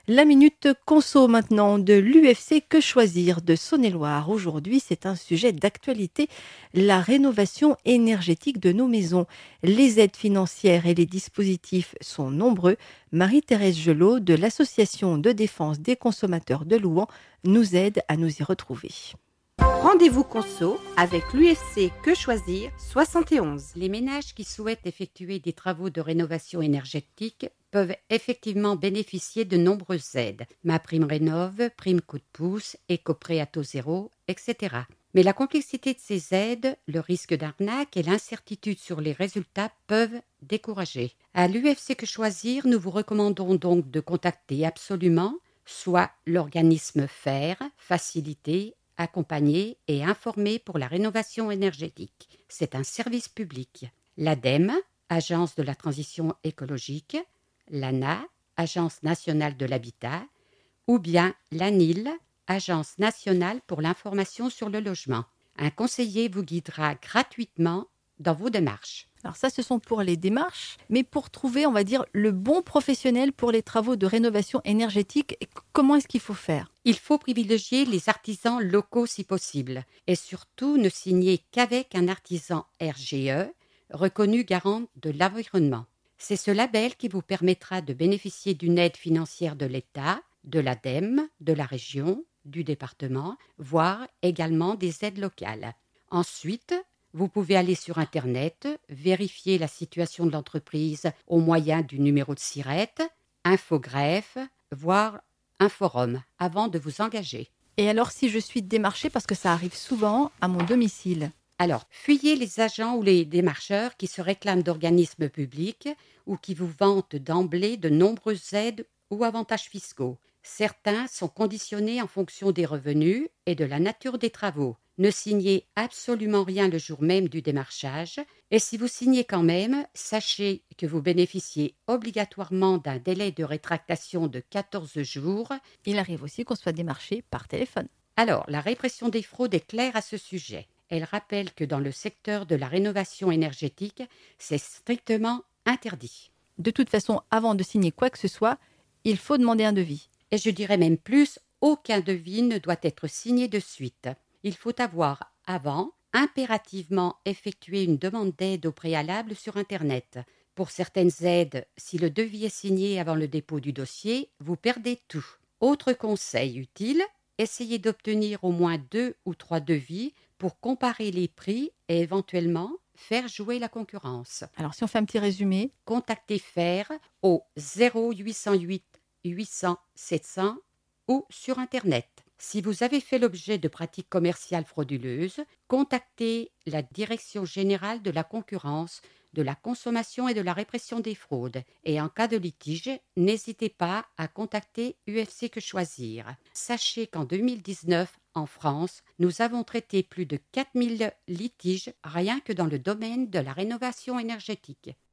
La minute conso maintenant de l'UFC Que choisir de Saône-et-Loire. Aujourd'hui, c'est un sujet d'actualité, la rénovation énergétique de nos maisons. Les aides financières et les dispositifs sont nombreux. Marie-Thérèse Gelot de l'Association de défense des consommateurs de Louhans nous aide à nous y retrouver. Rendez-vous conso avec l'UFC Que choisir 71. Les ménages qui souhaitent effectuer des travaux de rénovation énergétique peuvent effectivement bénéficier de nombreuses aides. MaPrimeRénov', Prime Coup de pouce, Écoprêt à taux zéro, etc. Mais la complexité de ces aides, le risque d'arnaque et l'incertitude sur les résultats peuvent décourager. À l'UFC Que choisir, nous vous recommandons donc de contacter absolument soit l'organisme FAIRE, Facilité, accompagner et informer pour la rénovation énergétique. C'est un service public. L'ADEME, Agence de la transition écologique, l'ANA, Agence nationale de l'habitat, ou bien l'ANIL, Agence nationale pour l'information sur le logement. Un conseiller vous guidera gratuitement dans vos démarches. Alors ça, ce sont pour les démarches, mais pour trouver, on va dire, le bon professionnel pour les travaux de rénovation énergétique, comment est-ce qu'il faut faire ? Il faut privilégier les artisans locaux si possible et surtout ne signer qu'avec un artisan RGE, reconnu garant de l'environnement. C'est ce label qui vous permettra de bénéficier d'une aide financière de l'État, de l'ADEME, de la région, du département, voire également des aides locales. Ensuite, vous pouvez aller sur Internet, vérifier la situation de l'entreprise au moyen du numéro de SIRET, Infogreffe, voire un forum avant de vous engager. Et alors, si je suis démarchée, parce que ça arrive souvent à mon domicile ? Alors, fuyez les agents ou les démarcheurs qui se réclament d'organismes publics ou qui vous vantent d'emblée de nombreuses aides ou avantages fiscaux. Certains sont conditionnés en fonction des revenus et de la nature des travaux. Ne signez absolument rien le jour même du démarchage et si vous signez quand même, sachez que vous bénéficiez obligatoirement d'un délai de rétractation de 14 jours. Il arrive aussi qu'on soit démarché par téléphone. Alors, la répression des fraudes est claire à ce sujet. Elle rappelle que dans le secteur de la rénovation énergétique, c'est strictement interdit. De toute façon, avant de signer quoi que ce soit, il faut demander un devis. Et je dirais même plus, aucun devis ne doit être signé de suite. Il faut avoir avant impérativement effectué une demande d'aide au préalable sur Internet. Pour certaines aides, si le devis est signé avant le dépôt du dossier, vous perdez tout. Autre conseil utile, essayez d'obtenir au moins 2 ou 3 devis pour comparer les prix et éventuellement faire jouer la concurrence. Alors si on fait un petit résumé, contactez FAIRE au 0808 800 700 ou sur Internet. Si vous avez fait l'objet de pratiques commerciales frauduleuses, contactez la Direction générale de la concurrence, de la consommation et de la répression des fraudes. Et en cas de litige, n'hésitez pas à contacter UFC Que choisir. Sachez qu'en 2019, en France, nous avons traité plus de 4000 litiges rien que dans le domaine de la rénovation énergétique.